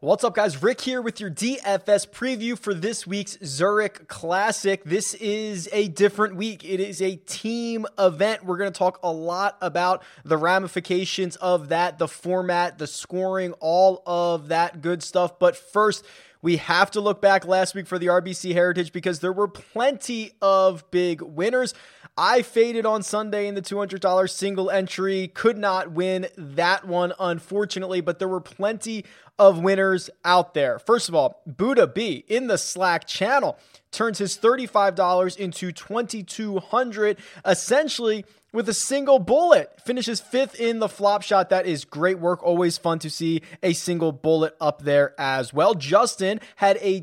What's up, guys? Rick here with your DFS preview for this week's Zurich Classic. This is a different week. It is a team event. We're going to talk a lot about the ramifications of that, the format, the scoring, all of that good stuff. But first, we have to look back last week for the RBC Heritage because there were plenty of big winners. I faded on Sunday in the $200 single entry, could not win that one, unfortunately, but there were plenty of winners out there. First of all, Buddha B in the Slack channel turns his $35 into $2,200, essentially with a single bullet. Finishes fifth in the flop shot. That is great work. Always fun to see a single bullet up there as well. Justin had a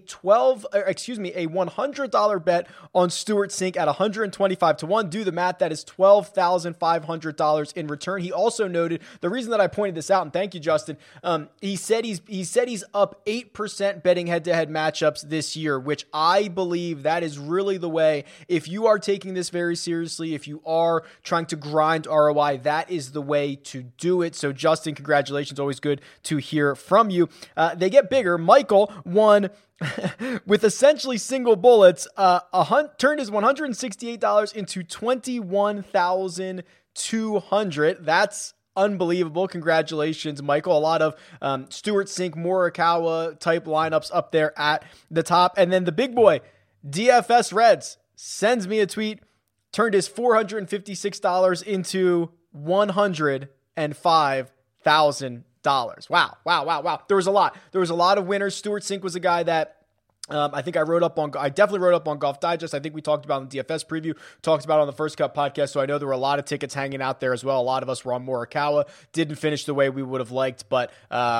$100 bet on Stewart Cink at 125 to 1. Do the math. That is $12,500 in return. He also noted the reason that I pointed this out, and thank you, Justin. He said he's up 8% betting head-to-head matchups this year, which I believe that is really the way. If you are taking this very seriously, if you are trying to grind ROI, that is the way to do it. So Justin, congratulations. Always good to hear from you. They get bigger. Michael won with essentially single bullets, turned his $168 into $21,200. That's unbelievable. Congratulations, Michael. A lot of Stewart Cink, Morikawa type lineups up there at the top. And then the big boy, DFS Reds, sends me a tweet, turned his $456 into $105,000. Wow. There was a lot of winners. Stewart Cink was a guy that I definitely wrote up on Golf Digest. I think we talked about in the DFS preview, talked about on the First Cut podcast. So I know there were a lot of tickets hanging out there as well. A lot of us were on Morikawa. Didn't finish the way we would have liked, but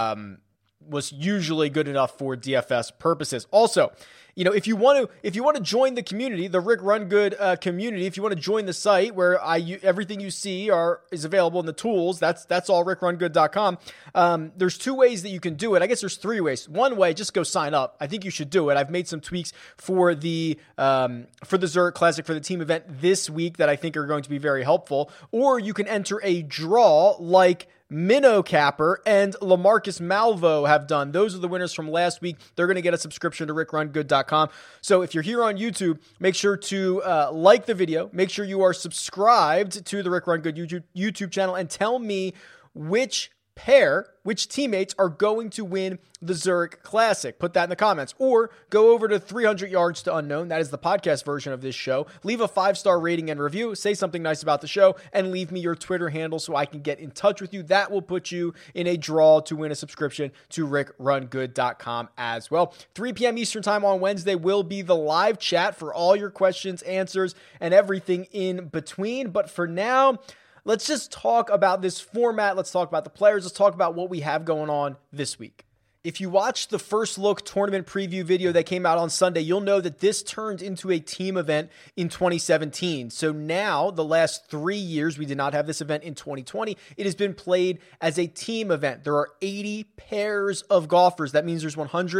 was usually good enough for DFS purposes. Also, if you want to join the community, the Rick Run Good community, if you want to join the site where everything you see is available in the tools, that's all rickrungood.com. There's two ways that you can do it. I guess there's three ways. One way, just go sign up. I think you should do it. I've made some tweaks for the Zurich Classic, for the team event this week that I think are going to be very helpful. Or you can enter a draw like Minnow Capper and LaMarcus Malvo have done. Those are the winners from last week. They're going to get a subscription to rickrungood.com. So if you're here on YouTube, make sure to like the video. Make sure you are subscribed to the Rick Run Good YouTube channel and tell me which teammates are going to win the Zurich Classic. Put that in the comments. Or go over to 300 Yards to Unknown. That is the podcast version of this show. Leave a 5-star rating and review. Say something nice about the show. And leave me your Twitter handle so I can get in touch with you. That will put you in a draw to win a subscription to rickrungood.com as well. 3 p.m. Eastern time on Wednesday will be the live chat for all your questions, answers, and everything in between. But for now, let's just talk about this format. Let's talk about the players. Let's talk about what we have going on this week. If you watched the First Look tournament preview video that came out on Sunday, you'll know that this turned into a team event in 2017. So now, the last 3 years, we did not have this event in 2020. It has been played as a team event. There are 80 pairs of golfers. That means there's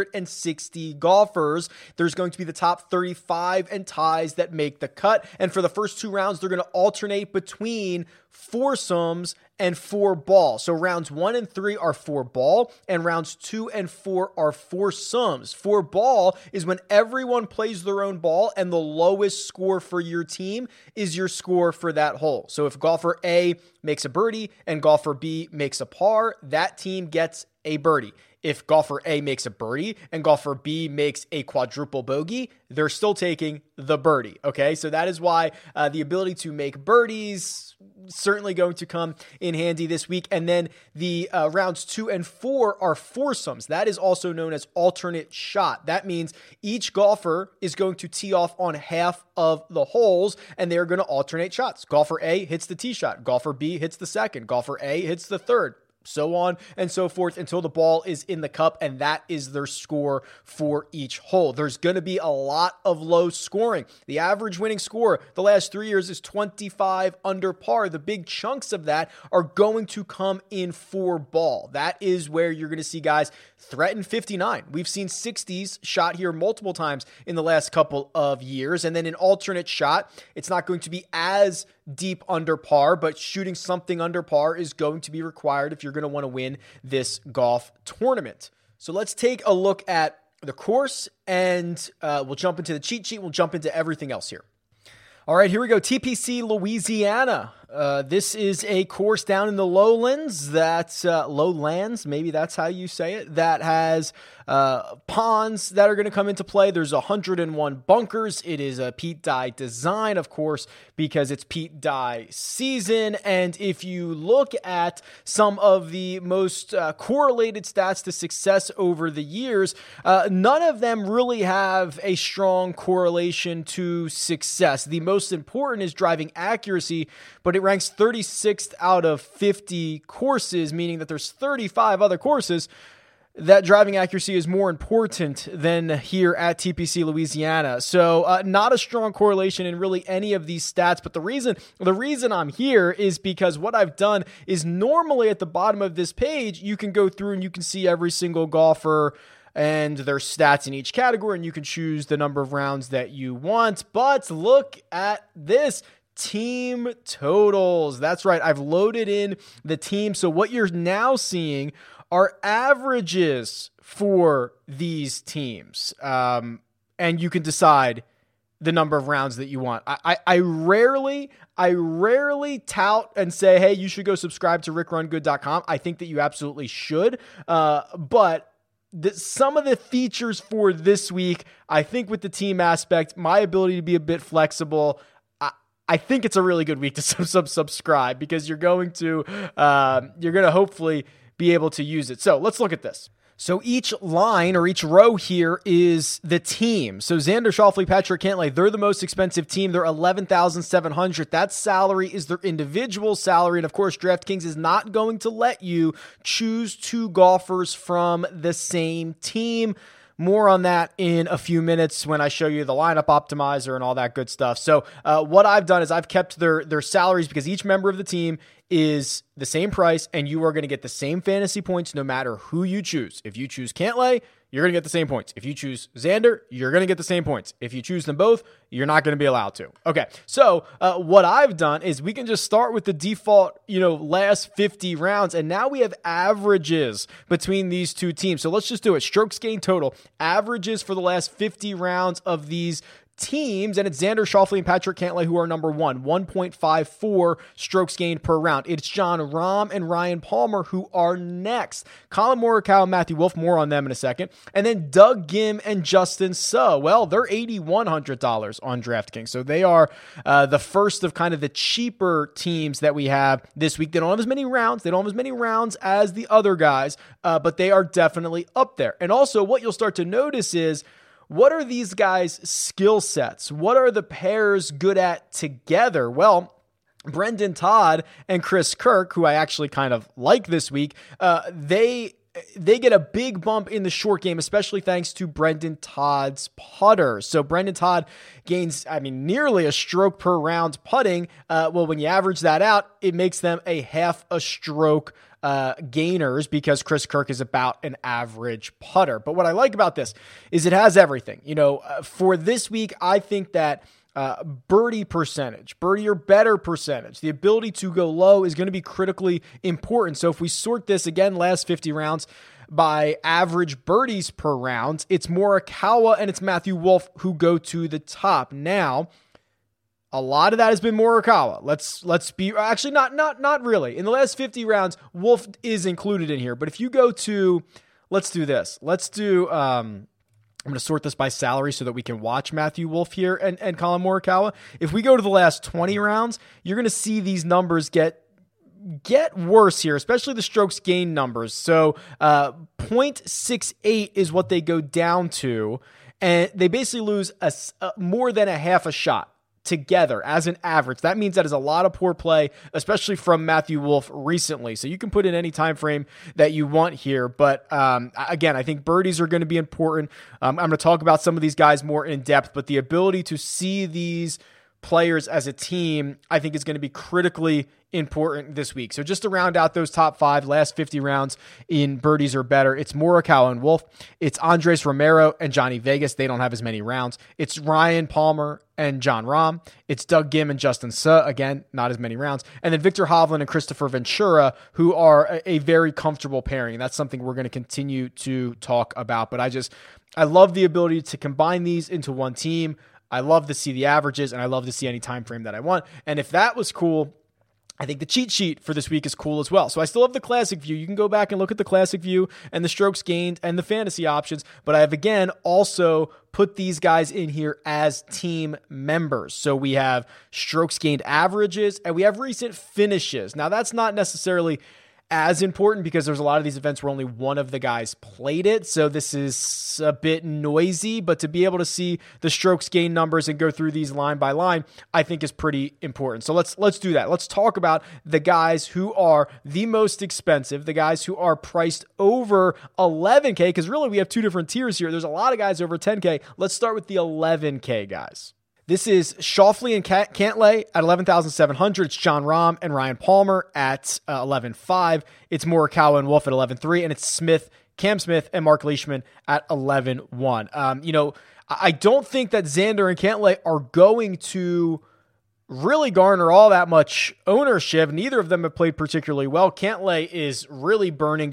160 golfers. There's going to be the top 35 and ties that make the cut. And for the first two rounds, they're going to alternate between foursomes and 4-ball. So rounds 1 and 3 are 4-ball, and rounds 2 and 4 are foursomes. 4-ball is when everyone plays their own ball, and the lowest score for your team is your score for that hole. So if golfer A makes a birdie and golfer B makes a par, that team gets a birdie. If golfer A makes a birdie and golfer B makes a quadruple bogey, they're still taking the birdie. Okay, so that is why the ability to make birdies certainly going to come in handy this week. And then the rounds 2 and 4 are foursomes. That is also known as alternate shot. That means each golfer is going to tee off on half of the holes, and they're going to alternate shots. Golfer A hits the tee shot. Golfer B hits the second. Golfer A hits the third. So on and so forth until the ball is in the cup, and that is their score for each hole. There's going to be a lot of low scoring. The average winning score the last 3 years is 25 under par. The big chunks of that are going to come in 4-ball. That is where you're going to see guys threaten 59. We've seen 60s shot here multiple times in the last couple of years. And then an alternate shot, it's not going to be as deep under par, but shooting something under par is going to be required if you're going to want to win this golf tournament. So let's take a look at the course, and we'll jump into the cheat sheet. We'll jump into everything else here. All right, here we go. TPC Louisiana. This is a course down in the lowlands lowlands, maybe that's how you say it, that has ponds that are going to come into play. There's 101 bunkers. It is a Pete Dye design, of course, because it's Pete Dye season. And if you look at some of the most correlated stats to success over the years, none of them really have a strong correlation to success. The most important is driving accuracy, but it ranks 36th out of 50 courses, meaning that there's 35 other courses that driving accuracy is more important than here at TPC Louisiana. So not a strong correlation in really any of these stats. But the reason I'm here is because what I've done is normally at the bottom of this page, you can go through and you can see every single golfer and their stats in each category, and you can choose the number of rounds that you want. But look at this. Team totals. That's right. I've loaded in the team. So what you're now seeing are averages for these teams. And you can decide the number of rounds that you want. I rarely tout and say, hey, you should go subscribe to rickrungood.com. I think that you absolutely should. But some of the features for this week, I think with the team aspect, my ability to be a bit flexible, I think it's a really good week to subscribe, because you're going to hopefully be able to use it. So let's look at this. So each line or each row here is the team. So Xander Schauffele, Patrick Cantlay, they're the most expensive team. They're $11,700. That salary is their individual salary. And of course, DraftKings is not going to let you choose two golfers from the same team. More on that in a few minutes when I show you the lineup optimizer and all that good stuff. So what I've done is I've kept their salaries, because each member of the team is the same price, and you are going to get the same fantasy points no matter who you choose. If you choose Cantlay, you're going to get the same points. If you choose Xander, you're going to get the same points. If you choose them both, you're not going to be allowed to. Okay, so what I've done is we can just start with the default, last 50 rounds, and now we have averages between these two teams. So let's just do it. Strokes gained total, averages for the last 50 rounds of these teams, and it's Xander Schauffele and Patrick Cantlay who are number one, 1.54 strokes gained per round. It's Jon Rahm and Ryan Palmer who are next. Collin Morikawa and Matthew Wolff, more on them in a second. And then Doug Ghim and Justin Suh. Well, they're $8,100 on DraftKings. So they are the first of kind of the cheaper teams that we have this week. They don't have as many rounds. They don't have as many rounds as the other guys, but they are definitely up there. And also what you'll start to notice is, what are these guys' skill sets? What are the pairs good at together? Well, Brendan Todd and Chris Kirk, who I actually kind of like this week, they get a big bump in the short game, especially thanks to Brendan Todd's putter. So Brendan Todd gains, nearly a stroke per round putting. Well, when you average that out, it makes them a half a stroke gainers, because Chris Kirk is about an average putter. But what I like about this is it has everything. For this week, I think that birdie or better percentage, the ability to go low is going to be critically important. So if we sort this again, last 50 rounds by average birdies per round, it's Morikawa and it's Matthew Wolff who go to the top. Now, a lot of that has been Morikawa. Let's be actually not really. In the last 50 rounds, Wolff is included in here. But if you go to, let's do this. Let's do. I'm going to sort this by salary so that we can watch Matthew Wolff here and Collin Morikawa. If we go to the last 20 rounds, you're going to see these numbers get worse here, especially the strokes gained numbers. So 0.68 is what they go down to, and they basically lose more than a half a shot together as an average. That means that is a lot of poor play, especially from Matthew Wolff recently. So you can put in any time frame that you want here. But again, I think birdies are going to be important. I'm going to talk about some of these guys more in depth, but the ability to see these players as a team, I think is going to be critically important this week. So just to round out those top 5, last 50 rounds in birdies or better, it's Morikawa and Wolff. It's Andres Romero and Johnny Vegas. They don't have as many rounds. It's Ryan Palmer and Jon Rahm. It's Doug Ghim and Justin Suh. Again, not as many rounds. And then Viktor Hovland and Christopher Ventura, who are a very comfortable pairing. That's something we're going to continue to talk about. But I love the ability to combine these into one team. I love to see the averages, and I love to see any time frame that I want. And if that was cool, I think the cheat sheet for this week is cool as well. So I still have the classic view. You can go back and look at the classic view and the strokes gained and the fantasy options. But I have, again, also put these guys in here as team members. So we have strokes gained averages and we have recent finishes. Now, that's not necessarily as important because there's a lot of these events where only one of the guys played it. So this is a bit noisy, but to be able to see the strokes gain numbers and go through these line by line, I think is pretty important. So let's do that. Let's talk about the guys who are the most expensive, the guys who are priced over 11K, because really we have two different tiers here. There's a lot of guys over 10K. Let's start with the 11K guys. This is Schauffele and Cantlay at 11,700. It's Jon Rahm and Ryan Palmer at 11,500. It's Morikawa and Wolff at 11,300. And it's Cam Smith and Mark Leishman at 11,100. I don't think that Xander and Cantlay are going to really garner all that much ownership. Neither of them have played particularly well. Cantlay is really burning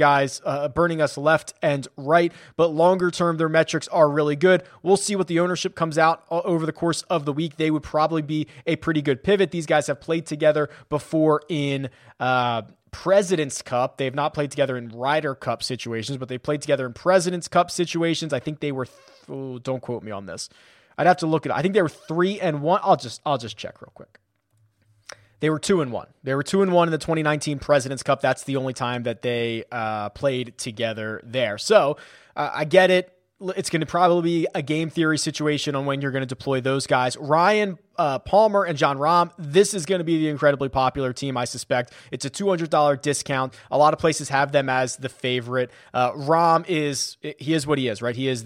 us left and right, but longer term, their metrics are really good. We'll see what the ownership comes out over the course of the week. They would probably be a pretty good pivot. These guys have played together before in President's Cup. They have not played together in Ryder Cup situations, but they played together in President's Cup situations. I think they were, don't quote me on this. I'd have to look at it. I think they were 3-1. I'll just check real quick. They were 2-1. They were 2-1 in the 2019 President's Cup. That's the only time that they played together there. So I get it. It's going to probably be a game theory situation on when you're going to deploy those guys. Ryan Palmer and Jon Rahm, this is going to be the incredibly popular team, I suspect. It's a $200 discount. A lot of places have them as the favorite. Rahm is what he is, right? He is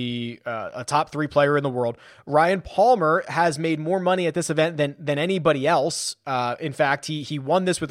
a top 3 player in the world. Ryan Palmer has made more money at this event than anybody else. In fact, he won this with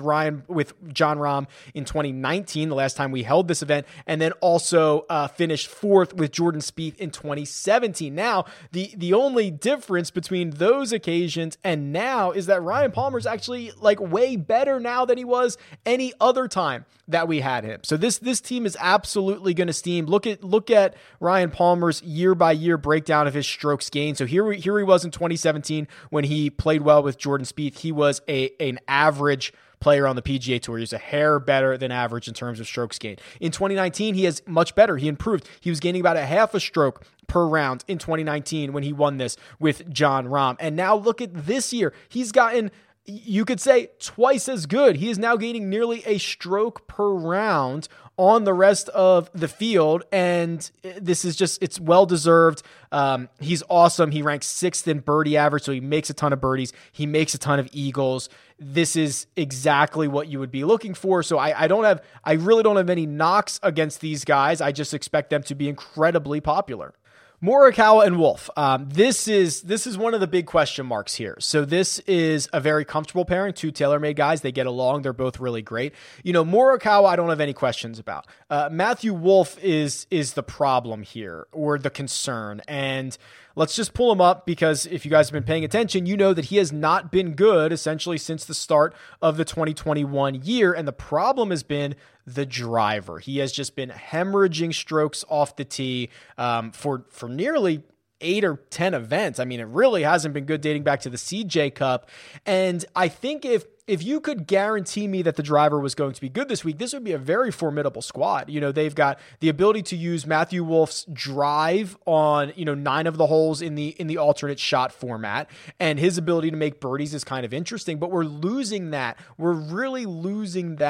Jon Rahm in 2019, the last time we held this event, and then also finished 4th with Jordan Spieth in 2017. Now, the only difference between those occasions and now is that Ryan Palmer is actually way better now than he was any other time that we had him. So this team is absolutely going to steam. Look at Ryan Palmer's year by year breakdown of his strokes gained. So here he was in 2017 when he played well with Jordan Spieth. He was an average player on the PGA Tour. He's a hair better than average in terms of strokes gained. In 2019, he is much better. He improved. He was gaining about a half a stroke per round in 2019 when he won this with Jon Rahm. And now look at this year. He's gotten, you could say, twice as good. He is now gaining nearly a stroke per round on the rest of the field, and this is it's well-deserved. He's awesome. He ranks 6th in birdie average, so he makes a ton of birdies. He makes a ton of eagles. This is exactly what you would be looking for. So I really don't have any knocks against these guys. I just expect them to be incredibly popular. Morikawa and Wolff. This is one of the big question marks here. So this is a very comfortable pairing, 2 TaylorMade guys. They get along. They're both really great. Morikawa, I don't have any questions about. Matthew Wolff is the problem here, or the concern. And let's just pull him up, because if you guys have been paying attention, you know that he has not been good essentially since the start of the 2021 year. And the problem has been the driver. He has just been hemorrhaging strokes off the tee for nearly 8 or 10 events. I mean, it really hasn't been good dating back to the CJ Cup. And I think if you could guarantee me that the driver was going to be good this week, this would be a very formidable squad. They've got the ability to use Matthew Wolff's drive on, 9 of the holes in the alternate shot format, and his ability to make birdies is kind of interesting, but we're losing that. We're really losing that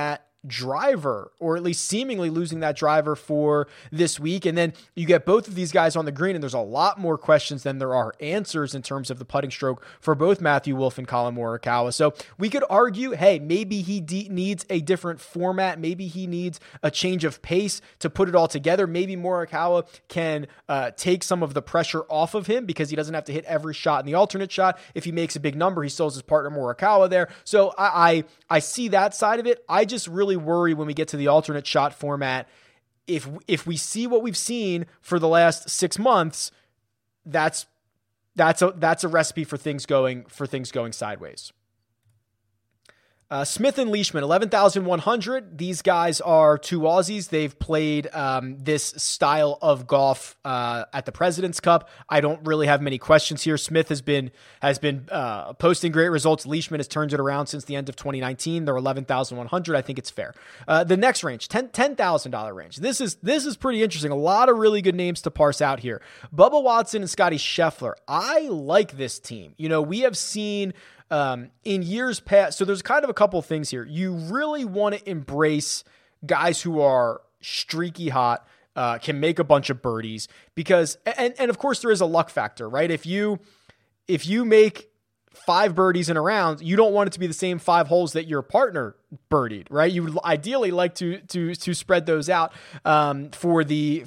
driver, or at least seemingly losing that driver for this week. And then you get both of these guys on the green, and there's a lot more questions than there are answers in terms of the putting stroke for both Matthew Wolff and Collin Morikawa. So we could argue, hey, maybe he needs a different format. Maybe he needs a change of pace to put it all together. Maybe Morikawa can take some of the pressure off of him because he doesn't have to hit every shot in the alternate shot. If he makes a big number, he still has his partner Morikawa there. So I see that side of it. I just really worry when we get to the alternate shot format. If we see what we've seen for the last 6 months, that's a recipe for things going sideways. Smith and Leishman, 11,100. These guys are two Aussies. They've played this style of golf at the President's Cup. I don't really have many questions here. Smith has been posting great results. Leishman has turned it around since the end of 2019. They're 11,100. I think it's fair. The next range, $10,000 range. This is pretty interesting. A lot of really good names to parse out here. Bubba Watson and Scotty Scheffler. I like this team. We have seen in years past, so there's kind of a couple of things here. You really want to embrace guys who are streaky hot, can make a bunch of birdies because, and of course there is a luck factor, right? If you make 5 birdies in a round, you don't want it to be the same 5 holes that your partner birdied, right? You would ideally like to spread those out for the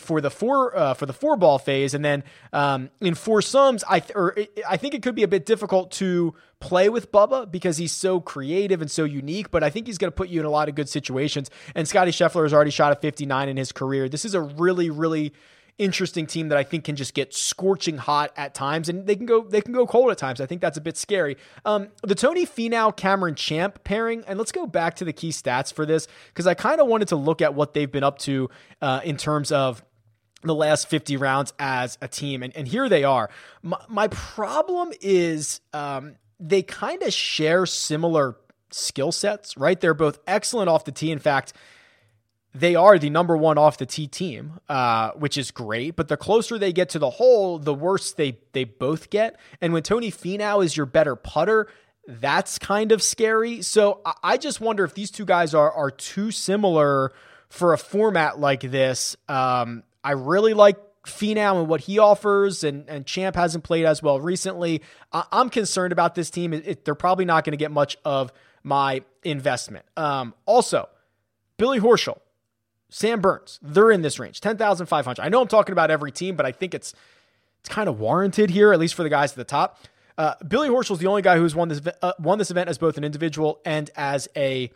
4-ball phase, and then in foursomes, I think it could be a bit difficult to play with Bubba because he's so creative and so unique, but I think he's going to put you in a lot of good situations. And Scotty Scheffler has already shot a 59 in his career. This is a really, really interesting team that I think can just get scorching hot at times, and they can go cold at times. I think that's a bit scary. The Tony Finau Cameron Champ pairing, and let's go back to the key stats for this because I kind of wanted to look at what they've been up to in terms of the last 50 rounds as a team, and here they are. My problem is they kind of share similar skill sets, right? They're both excellent off the tee. In fact, they are the number 1 off the tee team, which is great. But the closer they get to the hole, the worse they both get. And when Tony Finau is your better putter, that's kind of scary. So I just wonder if these two guys are too similar for a format like this. I really like Finau and what he offers, and Champ hasn't played as well recently. I'm concerned about this team. They're probably not going to get much of my investment. Also, Billy Horschel, Sam Burns, they're in this range, 10,500. I know I'm talking about every team, but I think it's kind of warranted here, at least for the guys at the top. Billy Horschel is the only guy who's won this event as both an individual and as a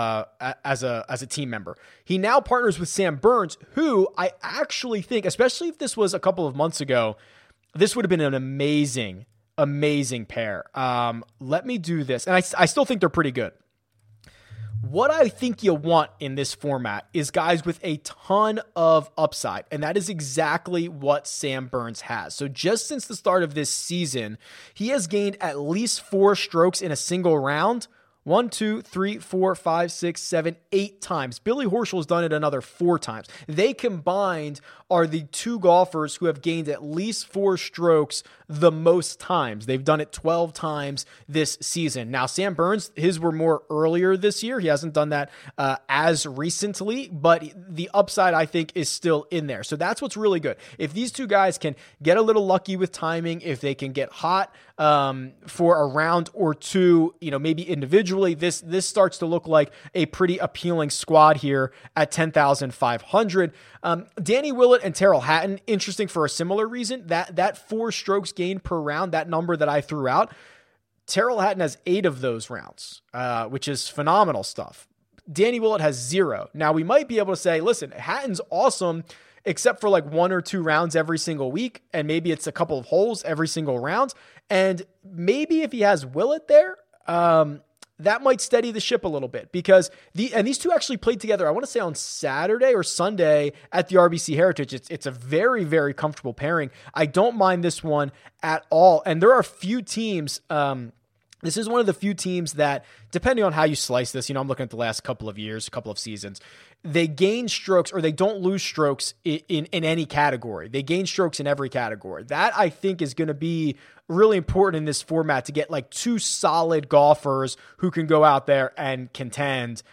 team member. He now partners with Sam Burns, who I actually think, especially if this was a couple of months ago, this would have been an amazing pair. Let me do this. And I still think they're pretty good. What I think you want in this format is guys with a ton of upside, and that is exactly what Sam Burns has. So just since the start of this season, he has gained at least 4 strokes in a single round. 1, 2, 3, 4, 5, 6, 7, 8 times. Billy Horschel has done it another 4 times. They combined are the 2 golfers who have gained at least 4 strokes the most times. They've done it 12 times this season. Now, Sam Burns, his were more earlier this year. He hasn't done that as recently, but the upside, I think, is still in there. So that's what's really good. If these 2 guys can get a little lucky with timing, if they can get hot for a round or 2, maybe individually, this starts to look like a pretty appealing squad here at 10,500. Danny Willett and Terrell Hatton, interesting for a similar reason. That 4 strokes gained per round, that number that I threw out, Terrell Hatton has 8 of those rounds, which is phenomenal stuff. Danny Willett has 0. Now, we might be able to say, listen, Hatton's awesome, except for like 1 or 2 rounds every single week, and maybe it's a couple of holes every single round. And maybe if he has Willett there, that might steady the ship a little bit because these 2 actually played together, I want to say on Saturday or Sunday at the RBC Heritage. It's a very, very comfortable pairing. I don't mind this one at all. And there are few teams This is one of the few teams that, depending on how you slice this, I'm looking at the last couple of years, a couple of seasons, they gain strokes or they don't lose strokes in any category. They gain strokes in every category. That, I think, is going to be really important in this format to get like two solid golfers who can go out there and contend.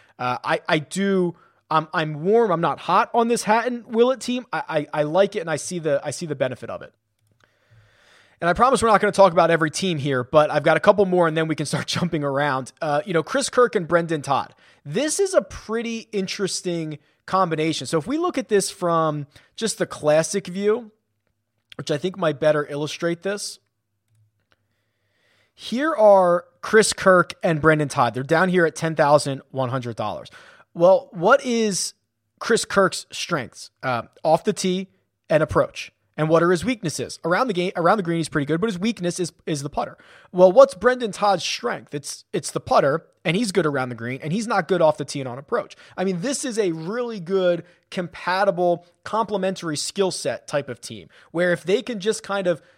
I'm warm. I'm not hot on this Hatton Willett team. I like it, and I see the benefit of it. And I promise we're not going to talk about every team here, but I've got a couple more and then we can start jumping around. Chris Kirk and Brendan Todd. This is a pretty interesting combination. So if we look at this from just the classic view, which I think might better illustrate this. Here are Chris Kirk and Brendan Todd. They're down here at $10,100. Well, what is Chris Kirk's strengths? Off the tee and approach. And what are his weaknesses? Around the green, he's pretty good, but his weakness is the putter. Well, what's Brendan Todd's strength? It's the putter, and he's good around the green, and he's not good off the tee and on approach. I mean, this is a really good, compatible, complementary skill set type of team, where if they can just kind of,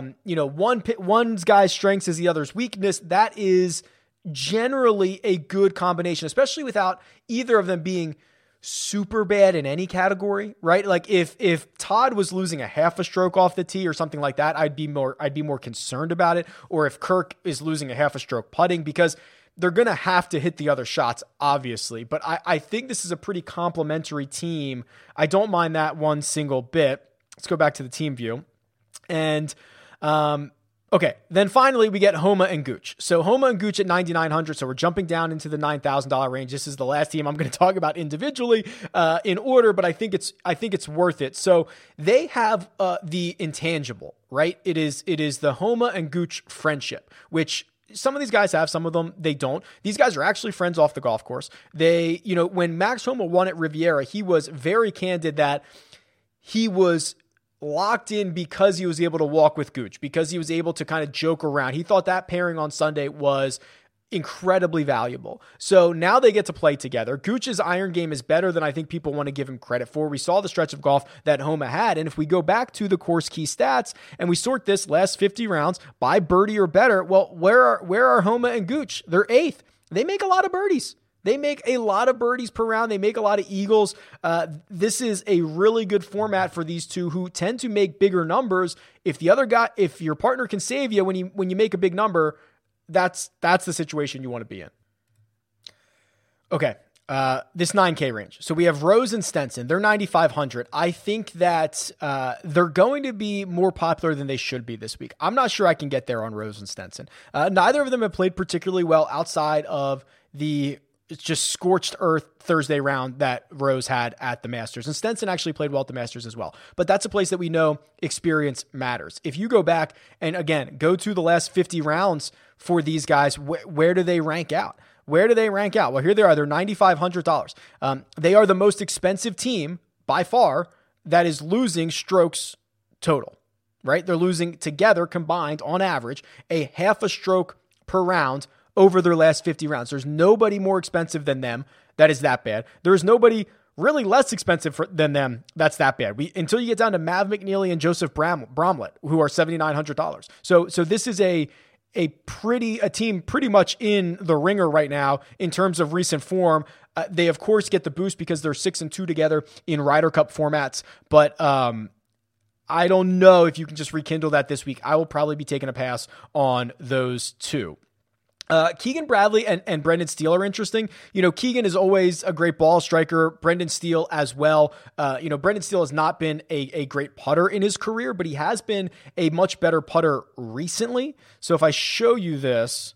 one guy's strengths is the other's weakness, that is generally a good combination, especially without either of them being super bad in any category, right? Like if Todd was losing a half a stroke off the tee or something like that, I'd be more concerned about it. Or if Kirk is losing a half a stroke putting, because they're going to have to hit the other shots, obviously. But I think this is a pretty complementary team. I don't mind that one single bit. Let's go back to the team view. And, okay, then finally we get Homa and Gooch. So Homa and Gooch at $9,900. So we're jumping down into the $9,000 range. This is the last team I'm going to talk about individually in order, but I think it's worth it. So they have the intangible, right? It is the Homa and Gooch friendship, which some of these guys have, some of them they don't. These guys are actually friends off the golf course. They, when Max Homa won at Riviera, he was very candid that he was locked in because he was able to walk with Gooch, because he was able to kind of joke around. He thought that pairing on Sunday was incredibly valuable. So now they get to play together. Gooch's iron game is better than I think people want to give him credit for. We saw the stretch of golf that Homa had. And if we go back to the course key stats and we sort this last 50 rounds by birdie or better, well, where are Homa and Gooch? They're eighth. They make a lot of birdies. They make a lot of birdies per round. They make a lot of eagles. This is a really good format for these two who tend to make bigger numbers. If your partner can save you when you make a big number, that's the situation you want to be in. Okay. This 9K range. So we have Rose and Stenson. They're 9,500. I think that they're going to be more popular than they should be this week. I'm not sure I can get there on Rose and Stenson. Neither of them have played particularly well outside of the just scorched earth Thursday round that Rose had at the Masters. And Stenson actually played well at the Masters as well. But that's a place that we know experience matters. If you go back and, again, go to the last 50 rounds for these guys, where do they rank out? Where do they rank out? Well, here they are. They're $9,500. They are the most expensive team by far that is losing strokes total, right? They're losing together combined on average a half a stroke per round over their last 50 rounds. There's nobody more expensive than them that is that bad. There's nobody really less expensive than them that's that bad. Until you get down to Mav McNeely and Joseph Bromlett, who are $7,900. So this is a team pretty much in the ringer right now in terms of recent form. They of course get the boost because they're 6-2 together in Ryder Cup formats, but I don't know if you can just rekindle that this week. I will probably be taking a pass on those two. Keegan Bradley and Brendan Steele are interesting. Keegan is always a great ball striker. Brendan Steele as well. Brendan Steele has not been a great putter in his career, but he has been a much better putter recently. So if I show you this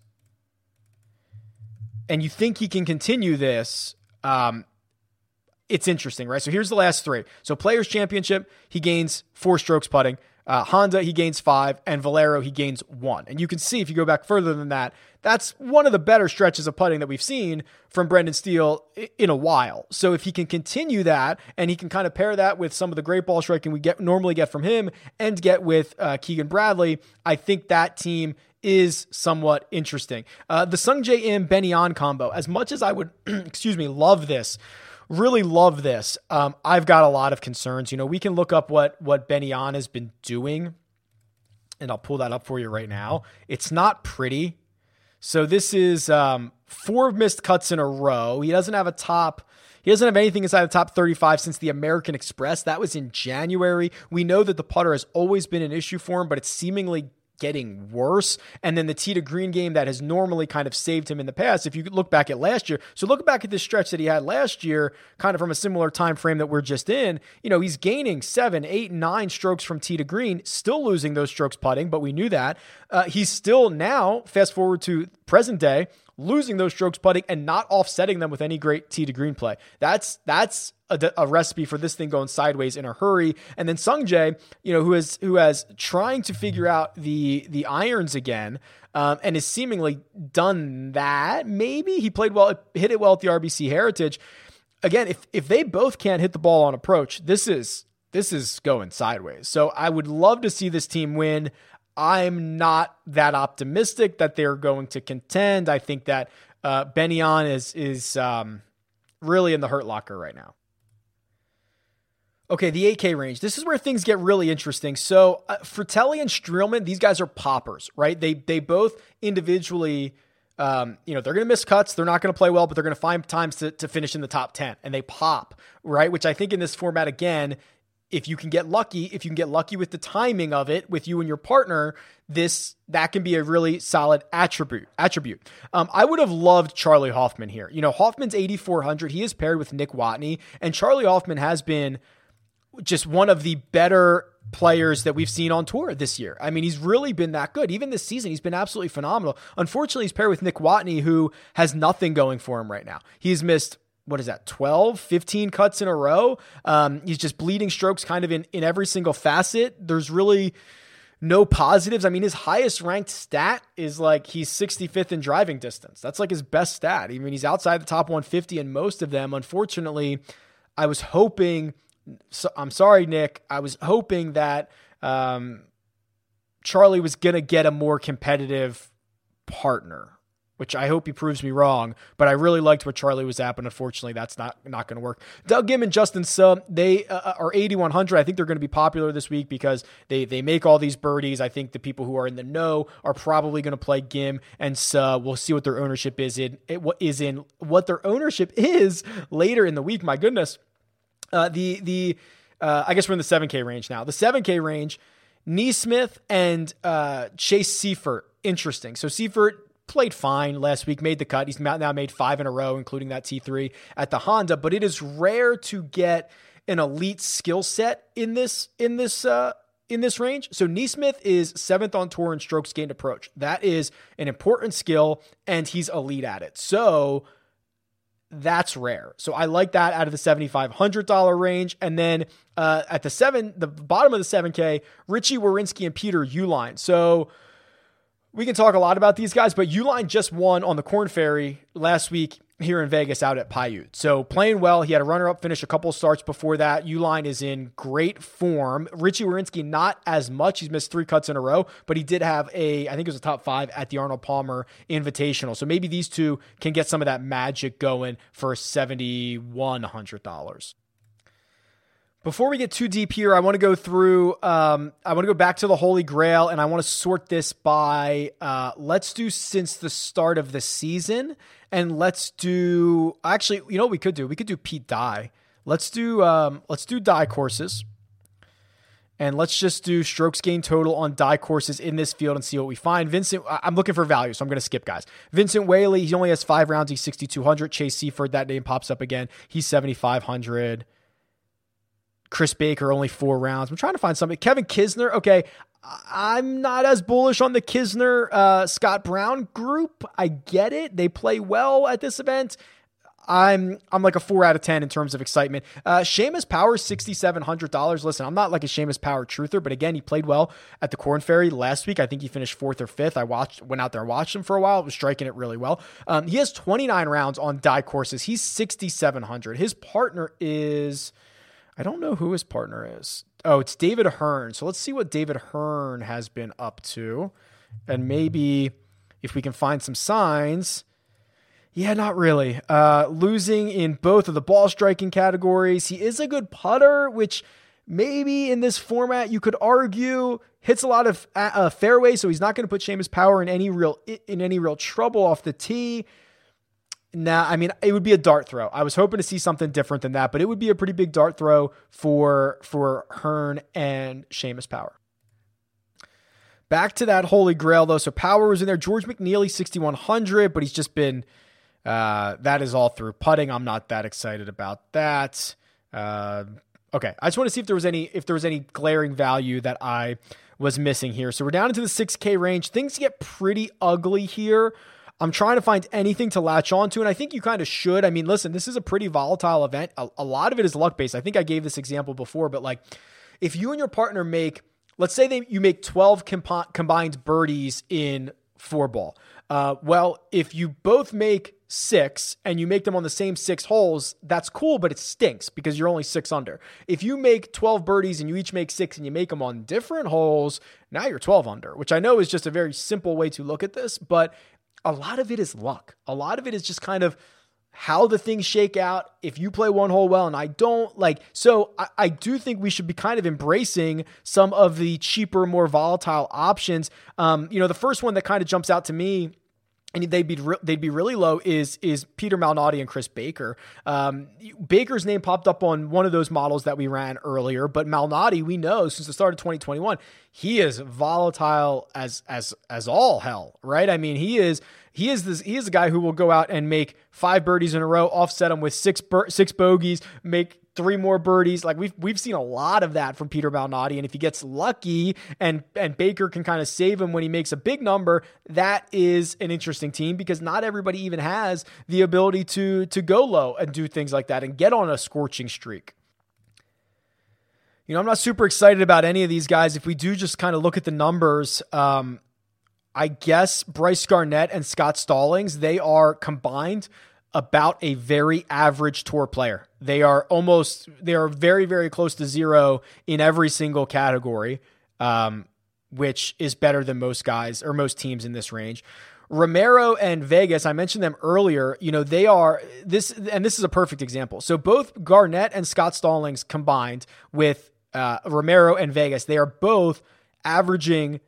and you think he can continue this, it's interesting, right? So here's the last three. So Players Championship, he gains 4 strokes putting. Honda, he gains 5, and Valero, he gains 1. And you can see if you go back further than that, that's one of the better stretches of putting that we've seen from Brendan Steele in a while. So if he can continue that, and he can kind of pair that with some of the great ball striking we normally get from him, and get with Keegan Bradley, I think that team is somewhat interesting. The Sungjae Im Benny On combo, as much as I would, love this. Really love this. I've got a lot of concerns. We can look up what Benny On has been doing, and I'll pull that up for you right now. It's not pretty. So this is 4 missed cuts in a row. He doesn't have anything inside the top 35 since the American Express. That was in January. We know that the putter has always been an issue for him, but it's seemingly getting worse. And then the tee to green game that has normally kind of saved him in the past. If you look back at last year, so look back at this stretch that he had last year, kind of from a similar time frame that we're just in, he's gaining 7, 8, 9 strokes from tee to green, still losing those strokes putting, but we knew that. He's still now, fast forward to present day, losing those strokes putting and not offsetting them with any great tee to green play. That's a recipe for this thing going sideways in a hurry. And then Sungjae, who has trying to figure out the irons again, and has seemingly done that. Maybe he played well, hit it well at the RBC Heritage. Again, if they both can't hit the ball on approach, this is going sideways. So I would love to see this team win. I'm not that optimistic that they're going to contend. I think that Ben-An is really in the hurt locker right now. Okay, the 8K range. This is where things get really interesting. So Fratelli and Streelman, these guys are poppers, right? They both individually, they're going to miss cuts. They're not going to play well, but they're going to find times to finish in the top 10, and they pop, right? Which I think in this format, again, if you can get lucky with the timing of it with you and your partner, that can be a really solid attribute. I would have loved Charley Hoffman here. Hoffman's 8,400. He is paired with Nick Watney, and Charley Hoffman has been just one of the better players that we've seen on tour this year. I mean, he's really been that good. Even this season, he's been absolutely phenomenal. Unfortunately, he's paired with Nick Watney, who has nothing going for him right now. He's missed, 12, 15 cuts in a row. He's just bleeding strokes kind of in every single facet. There's really no positives. I mean, his highest ranked stat is he's 65th in driving distance. That's his best stat. I mean, he's outside the top 150 in most of them. Unfortunately, I was hoping, I'm sorry, Nick, I was hoping that Charley was going to get a more competitive partner, which I hope he proves me wrong, but I really liked where Charley was at, but unfortunately that's not going to work. Doug Ghim and Justin Suh, they are 8,100. I think they're going to be popular this week because they make all these birdies. I think the people who are in the know are probably going to play Ghim and Suh. We'll see what their ownership is what their ownership is later in the week. My goodness. I guess we're in the 7K range now. The 7K range, Neesmith and Chase Seifert, interesting. So Seifert played fine last week, made the cut. He's now made 5 in a row, including that T3 at the Honda, but it is rare to get an elite skill set in this range. So Neesmith is 7th on tour in strokes gained approach. That is an important skill, and he's elite at it. So that's rare. So I like that out of the $7,500 range. And then at the bottom of the 7K, Richie Werenski and Peter Uihlein. So we can talk a lot about these guys, but Uihlein just won on the Korn Ferry last week here in Vegas out at Paiute. So playing well. He had a runner-up finish a couple of starts before that. Uihlein is in great form. Richie Werenski, not as much. He's missed 3 cuts in a row, but he did have I think it was a top 5 at the Arnold Palmer Invitational. So maybe these two can get some of that magic going for $7,100. Before we get too deep here, I want to go through, I want to go back to the Holy Grail, and I want to sort this by, let's do since the start of the season, and let's do, actually, you know what we could do? We could do Pete Dye. Let's do Dye courses, and let's just do strokes gained total on Dye courses in this field and see what we find. Vincent, I'm looking for value, so I'm going to skip guys. Vincent Whaley, he only has 5 rounds. He's 6,200. Chase Seifert, that name pops up again. He's 7,500. Chris Baker, only 4 rounds. I'm trying to find something. Kevin Kisner. Okay. I'm not as bullish on the Kisner, Scott Brown group. I get it. They play well at this event. I'm like a 4 out of 10 in terms of excitement. Seamus Power, $6,700. Listen, I'm not like a Seamus Power truther, but again, he played well at the Korn Ferry last week. I think he finished 4th or 5th. I went out there and watched him for a while. Was striking it really well. He has 29 rounds on Dye courses. He's 6,700. His partner is, I don't know who his partner is. Oh, it's David Hearn. So let's see what David Hearn has been up to. And maybe if we can find some signs. Yeah, not really. Losing in both of the ball striking categories. He is a good putter, which maybe in this format, you could argue hits a lot of fairways, so he's not going to put Seamus Power in any real trouble off the tee. Nah, I mean, it would be a dart throw. I was hoping to see something different than that, but it would be a pretty big dart throw for Hearn and Seamus Power. Back to that Holy Grail, though. So Power was in there. George McNeely, 6,100, but he's just been, that is all through putting. I'm not that excited about that. Okay, I just want to see if there was any glaring value that I was missing here. So we're down into the 6K range. Things get pretty ugly here. I'm trying to find anything to latch onto, and I think you kind of should. I mean, listen, this is a pretty volatile event. A lot of it is luck-based. I think I gave this example before, but like, if you and your partner make, let's say you make 12 combined birdies in 4-ball. Well, if you both make 6 and you make them on the same 6 holes, that's cool, but it stinks because you're only 6 under. If you make 12 birdies and you each make 6 and you make them on different holes, now you're 12 under, which I know is just a very simple way to look at this, but a lot of it is luck. A lot of it is just kind of how the things shake out. If you play one hole well and I don't, so I do think we should be kind of embracing some of the cheaper, more volatile options. The first one that kind of jumps out to me, and they'd be really low, is Peter Malnati and Chris Baker. Baker's name popped up on one of those models that we ran earlier, but Malnati, we know since the start of 2021, he is volatile as all hell, right? I mean, he is a guy who will go out and make 5 birdies in a row, offset them with 6 bogeys, make 3 more birdies. Like we've seen a lot of that from Peter Malnati, and if he gets lucky and Baker can kind of save him when he makes a big number, that is an interesting team because not everybody even has the ability to go low and do things like that and get on a scorching streak. I'm not super excited about any of these guys. If we do just kind of look at the numbers, I guess Bryce Garnett and Scott Stallings, they are combined about a very average tour player. They are very, very close to 0 in every single category, which is better than most guys or most teams in this range. Romero and Vegas, I mentioned them earlier, they are this, and this is a perfect example. So both Garnett and Scott Stallings combined with Romero and Vegas, they are both averaging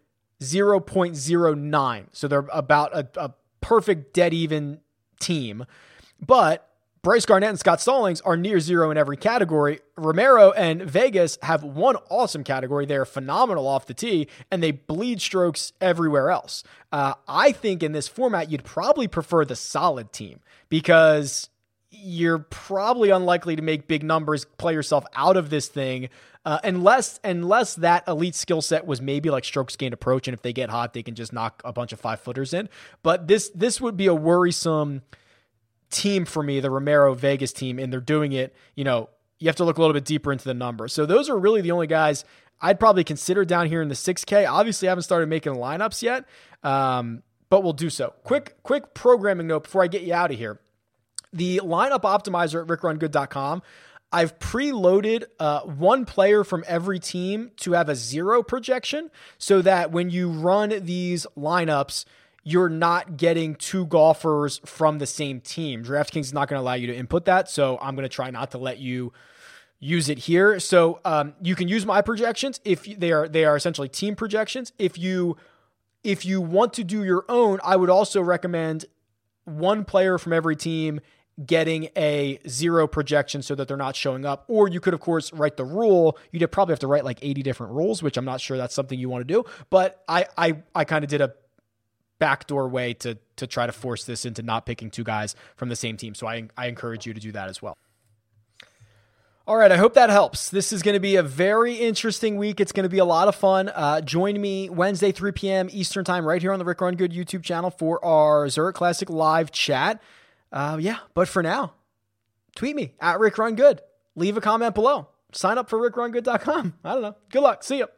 0.09. So they're about a perfect dead even team. But Bryce Garnett and Scott Stallings are near 0 in every category. Romero and Vegas have one awesome category. They're phenomenal off the tee, and they bleed strokes everywhere else. I think in this format, you'd probably prefer the solid team because you're probably unlikely to make big numbers, play yourself out of this thing, unless that elite skill set was maybe like strokes gained approach, and if they get hot, they can just knock a bunch of 5-footers in. But this would be a worrisome team for me, the Romero Vegas team, and they're doing it, you have to look a little bit deeper into the numbers. So those are really the only guys I'd probably consider down here in the 6K. Obviously, I haven't started making lineups yet, but we'll do so. Quick programming note before I get you out of here. The lineup optimizer at rickrungood.com, I've preloaded one player from every team to have a 0 projection so that when you run these lineups, you're not getting 2 golfers from the same team. DraftKings is not going to allow you to input that, so I'm going to try not to let you use it here. So you can use my projections if they are essentially team projections. If you want to do your own, I would also recommend one player from every team getting a 0 projection so that they're not showing up. Or you could, of course, write the rule. You'd probably have to write like 80 different rules, which I'm not sure that's something you want to do. But I kind of did a backdoor way to try to force this into not picking 2 guys from the same team. So I encourage you to do that as well. All right, I hope that helps. This is going to be a very interesting week. It's going to be a lot of fun. Join me Wednesday, 3 p.m. Eastern time, right here on the Rick Run Good YouTube channel for our Zurich Classic live chat. But for now, tweet me at Rick Run Good. Leave a comment below. Sign up for rickrungood.com. I don't know. Good luck. See ya.